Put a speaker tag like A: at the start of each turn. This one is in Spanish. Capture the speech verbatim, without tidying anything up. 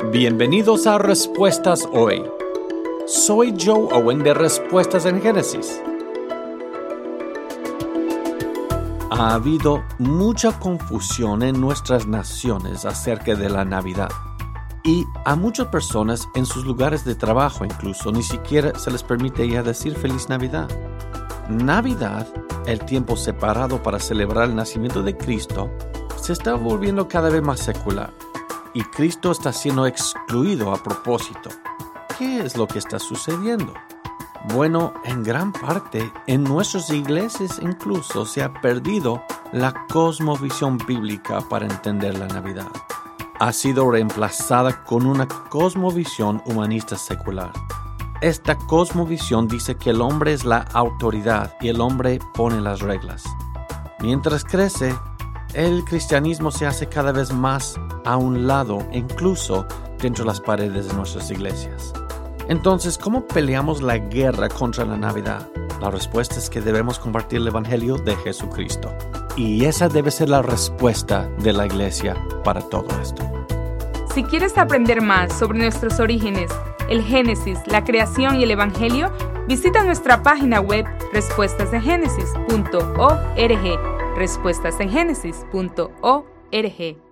A: Bienvenidos a Respuestas Hoy. Soy Joe Owen de Respuestas en Génesis. Ha habido mucha confusión en nuestras naciones acerca de la Navidad. Y a muchas personas en sus lugares de trabajo incluso ni siquiera se les permite ya decir Feliz Navidad. Navidad, el tiempo separado para celebrar el nacimiento de Cristo, se está volviendo cada vez más secular. Y Cristo está siendo excluido a propósito. ¿Qué es lo que está sucediendo? Bueno, en gran parte, en nuestras iglesias incluso se ha perdido la cosmovisión bíblica para entender la Navidad. Ha sido reemplazada con una cosmovisión humanista secular. Esta cosmovisión dice que el hombre es la autoridad y el hombre pone las reglas. Mientras crece, el cristianismo se hace cada vez más a un lado, incluso dentro de las paredes de nuestras iglesias. Entonces, ¿cómo peleamos la guerra contra la Navidad? La respuesta es que debemos compartir el Evangelio de Jesucristo. Y esa debe ser la respuesta de la iglesia para todo esto.
B: Si quieres aprender más sobre nuestros orígenes, el Génesis, la creación y el Evangelio, visita nuestra página web respuestas en génesis punto org. respuestas en génesis punto org.